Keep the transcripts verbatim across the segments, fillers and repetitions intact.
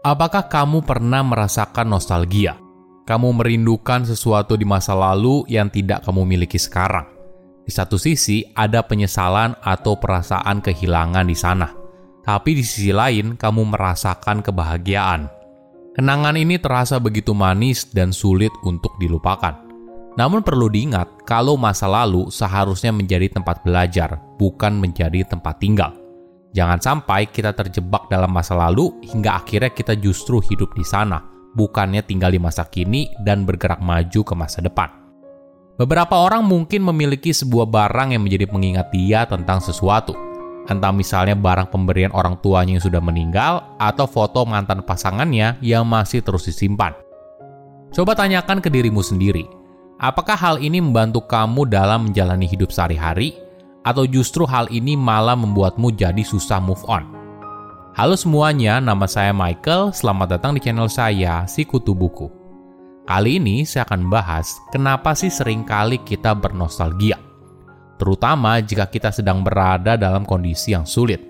Apakah kamu pernah merasakan nostalgia? Kamu merindukan sesuatu di masa lalu yang tidak kamu miliki sekarang. Di satu sisi, ada penyesalan atau perasaan kehilangan di sana. Tapi di sisi lain, kamu merasakan kebahagiaan. Kenangan ini terasa begitu manis dan sulit untuk dilupakan. Namun perlu diingat, kalau masa lalu seharusnya menjadi tempat belajar, bukan menjadi tempat tinggal. Jangan sampai kita terjebak dalam masa lalu hingga akhirnya kita justru hidup di sana, bukannya tinggal di masa kini dan bergerak maju ke masa depan. Beberapa orang mungkin memiliki sebuah barang yang menjadi pengingat dia tentang sesuatu. Entah misalnya barang pemberian orang tuanya yang sudah meninggal atau foto mantan pasangannya yang masih terus disimpan. Coba tanyakan ke dirimu sendiri, apakah hal ini membantu kamu dalam menjalani hidup sehari-hari? Atau justru hal ini malah membuatmu jadi susah move on? Halo semuanya, nama saya Michael. Selamat datang di channel saya, Si Kutu Buku. Kali ini saya akan bahas kenapa sih seringkali kita bernostalgia, terutama jika kita sedang berada dalam kondisi yang sulit.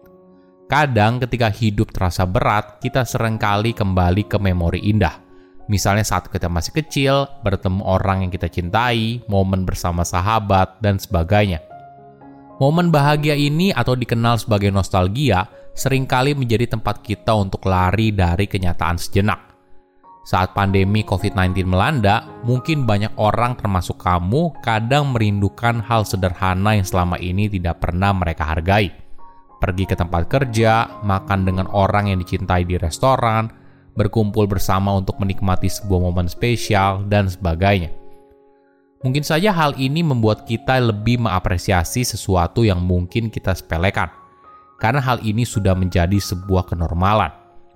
Kadang ketika hidup terasa berat, kita seringkali kembali ke memori indah. Misalnya saat kita masih kecil, bertemu orang yang kita cintai, momen bersama sahabat, dan sebagainya. Momen bahagia ini atau dikenal sebagai nostalgia seringkali menjadi tempat kita untuk lari dari kenyataan sejenak. Saat pandemi covid sembilan belas melanda, mungkin banyak orang termasuk kamu kadang merindukan hal sederhana yang selama ini tidak pernah mereka hargai. Pergi ke tempat kerja, makan dengan orang yang dicintai di restoran, berkumpul bersama untuk menikmati sebuah momen spesial, dan sebagainya. Mungkin saja hal ini membuat kita lebih mengapresiasi sesuatu yang mungkin kita sepelekan, karena hal ini sudah menjadi sebuah kenormalan.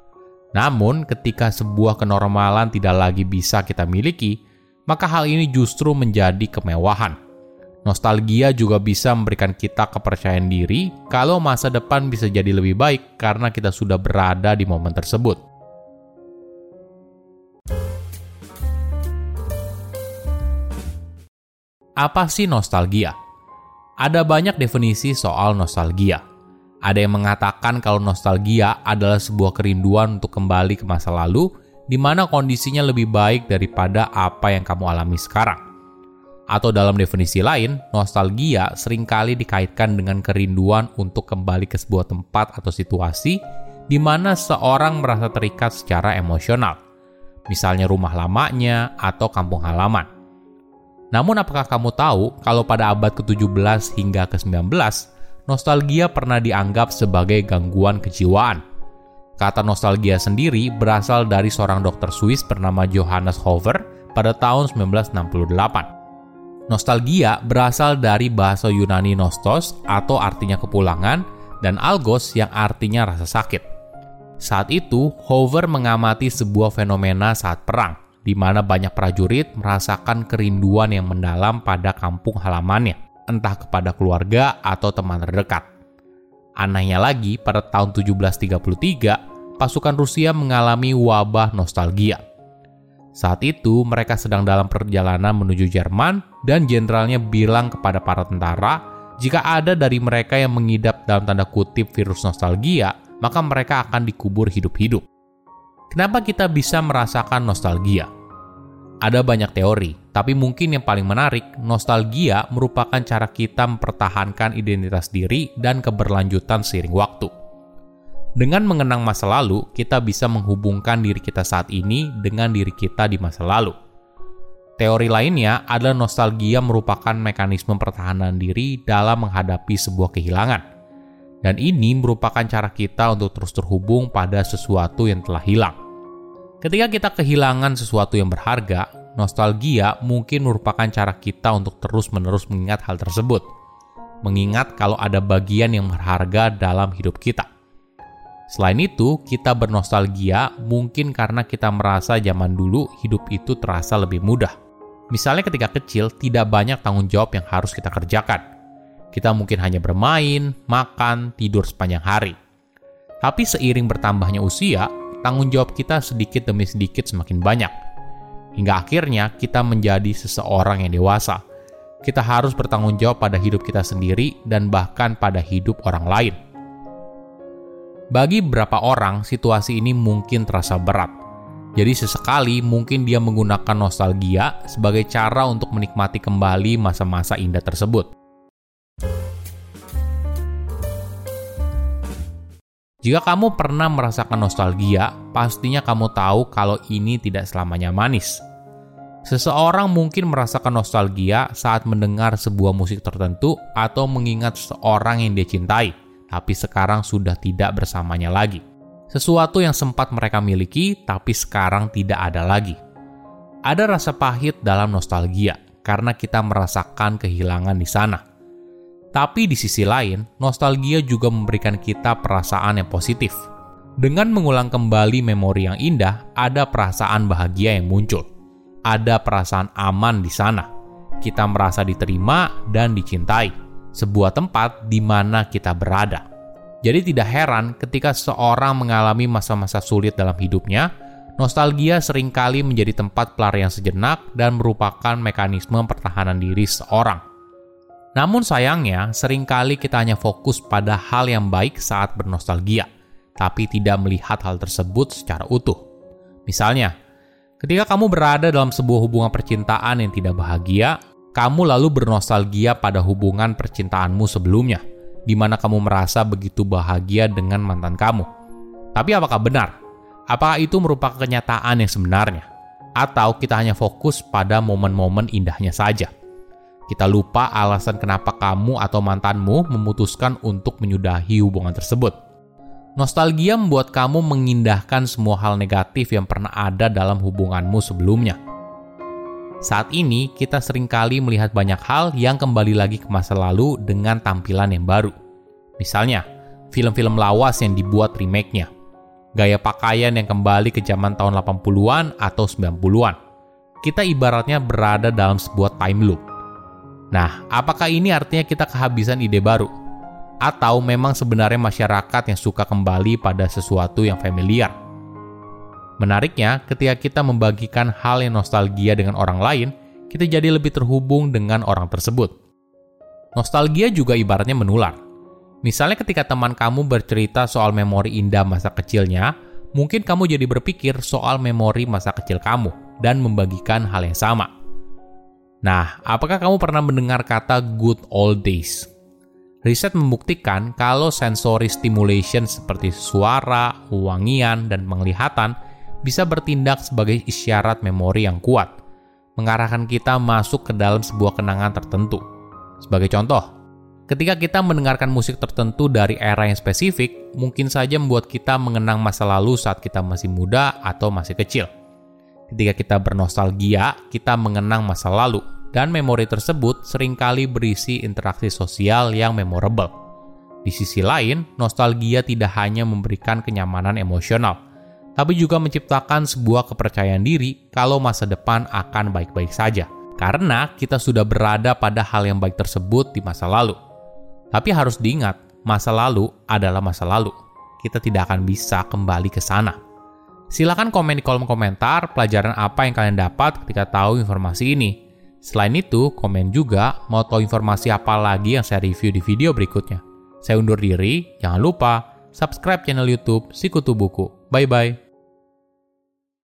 Namun, ketika sebuah kenormalan tidak lagi bisa kita miliki, maka hal ini justru menjadi kemewahan. Nostalgia juga bisa memberikan kita kepercayaan diri kalau masa depan bisa jadi lebih baik karena kita sudah berada di momen tersebut. Apa sih nostalgia? Ada banyak definisi soal nostalgia. Ada yang mengatakan kalau nostalgia adalah sebuah kerinduan untuk kembali ke masa lalu, di mana kondisinya lebih baik daripada apa yang kamu alami sekarang. Atau dalam definisi lain, nostalgia seringkali dikaitkan dengan kerinduan untuk kembali ke sebuah tempat atau situasi di mana seorang merasa terikat secara emosional. Misalnya rumah lamanya atau kampung halaman. Namun apakah kamu tahu kalau pada abad ke tujuh belas hingga ke sembilan belas, nostalgia pernah dianggap sebagai gangguan kejiwaan? Kata nostalgia sendiri berasal dari seorang dokter Swiss bernama Johannes Hofer pada tahun sembilan belas enam puluh delapan. Nostalgia berasal dari bahasa Yunani nostos atau artinya kepulangan dan algos yang artinya rasa sakit. Saat itu, Hofer mengamati sebuah fenomena saat perang, di mana banyak prajurit merasakan kerinduan yang mendalam pada kampung halamannya, entah kepada keluarga atau teman terdekat. Anehnya lagi, pada tahun tujuh belas tiga puluh tiga, pasukan Rusia mengalami wabah nostalgia. Saat itu, mereka sedang dalam perjalanan menuju Jerman, dan jenderalnya bilang kepada para tentara, jika ada dari mereka yang mengidap dalam tanda kutip virus nostalgia, maka mereka akan dikubur hidup-hidup. Kenapa kita bisa merasakan nostalgia? Ada banyak teori, tapi mungkin yang paling menarik, nostalgia merupakan cara kita mempertahankan identitas diri dan keberlanjutan seiring waktu. Dengan mengenang masa lalu, kita bisa menghubungkan diri kita saat ini dengan diri kita di masa lalu. Teori lainnya adalah nostalgia merupakan mekanisme pertahanan diri dalam menghadapi sebuah kehilangan. Dan ini merupakan cara kita untuk terus terhubung pada sesuatu yang telah hilang. Ketika kita kehilangan sesuatu yang berharga, nostalgia mungkin merupakan cara kita untuk terus-menerus mengingat hal tersebut. Mengingat kalau ada bagian yang berharga dalam hidup kita. Selain itu, kita bernostalgia mungkin karena kita merasa zaman dulu hidup itu terasa lebih mudah. Misalnya ketika kecil, tidak banyak tanggung jawab yang harus kita kerjakan. Kita mungkin hanya bermain, makan, tidur sepanjang hari. Tapi seiring bertambahnya usia, tanggung jawab kita sedikit demi sedikit semakin banyak. Hingga akhirnya kita menjadi seseorang yang dewasa. Kita harus bertanggung jawab pada hidup kita sendiri dan bahkan pada hidup orang lain. Bagi beberapa orang, situasi ini mungkin terasa berat. Jadi sesekali mungkin dia menggunakan nostalgia sebagai cara untuk menikmati kembali masa-masa indah tersebut. Jika kamu pernah merasakan nostalgia, pastinya kamu tahu kalau ini tidak selamanya manis. Seseorang mungkin merasakan nostalgia saat mendengar sebuah musik tertentu atau mengingat seseorang yang dia cintai, tapi sekarang sudah tidak bersamanya lagi. Sesuatu yang sempat mereka miliki, tapi sekarang tidak ada lagi. Ada rasa pahit dalam nostalgia, karena kita merasakan kehilangan di sana. Tapi di sisi lain, nostalgia juga memberikan kita perasaan yang positif. Dengan mengulang kembali memori yang indah, ada perasaan bahagia yang muncul. Ada perasaan aman di sana. Kita merasa diterima dan dicintai. Sebuah tempat di mana kita berada. Jadi tidak heran ketika seseorang mengalami masa-masa sulit dalam hidupnya, nostalgia seringkali menjadi tempat pelarian sejenak dan merupakan mekanisme pertahanan diri seseorang. Namun sayangnya, seringkali kita hanya fokus pada hal yang baik saat bernostalgia, tapi tidak melihat hal tersebut secara utuh. Misalnya, ketika kamu berada dalam sebuah hubungan percintaan yang tidak bahagia, kamu lalu bernostalgia pada hubungan percintaanmu sebelumnya, di mana kamu merasa begitu bahagia dengan mantan kamu. Tapi apakah benar? Apakah itu merupakan kenyataan yang sebenarnya? Atau kita hanya fokus pada momen-momen indahnya saja? Kita lupa alasan kenapa kamu atau mantanmu memutuskan untuk menyudahi hubungan tersebut. Nostalgia membuat kamu mengindahkan semua hal negatif yang pernah ada dalam hubunganmu sebelumnya. Saat ini, kita seringkali melihat banyak hal yang kembali lagi ke masa lalu dengan tampilan yang baru. Misalnya, film-film lawas yang dibuat remake-nya. Gaya pakaian yang kembali ke zaman tahun delapan puluhan atau sembilan puluhan. Kita ibaratnya berada dalam sebuah time loop. Nah, apakah ini artinya kita kehabisan ide baru? Atau memang sebenarnya masyarakat yang suka kembali pada sesuatu yang familiar? Menariknya, ketika kita membagikan hal yang nostalgia dengan orang lain, kita jadi lebih terhubung dengan orang tersebut. Nostalgia juga ibaratnya menular. Misalnya ketika teman kamu bercerita soal memori indah masa kecilnya, mungkin kamu jadi berpikir soal memori masa kecil kamu dan membagikan hal yang sama. Nah, apakah kamu pernah mendengar kata good old days? Riset membuktikan kalau sensory stimulation seperti suara, wangian, dan penglihatan bisa bertindak sebagai isyarat memori yang kuat, mengarahkan kita masuk ke dalam sebuah kenangan tertentu. Sebagai contoh, ketika kita mendengarkan musik tertentu dari era yang spesifik, mungkin saja membuat kita mengenang masa lalu saat kita masih muda atau masih kecil. Ketika kita bernostalgia, kita mengenang masa lalu, dan memori tersebut seringkali berisi interaksi sosial yang memorable. Di sisi lain, nostalgia tidak hanya memberikan kenyamanan emosional, tapi juga menciptakan sebuah kepercayaan diri kalau masa depan akan baik-baik saja, karena kita sudah berada pada hal yang baik tersebut di masa lalu. Tapi harus diingat, masa lalu adalah masa lalu. Kita tidak akan bisa kembali ke sana. Silakan komen di kolom komentar pelajaran apa yang kalian dapat ketika tahu informasi ini. Selain itu, komen juga mau tahu informasi apa lagi yang saya review di video berikutnya. Saya undur diri, jangan lupa subscribe channel YouTube Sikutu Buku. Bye-bye.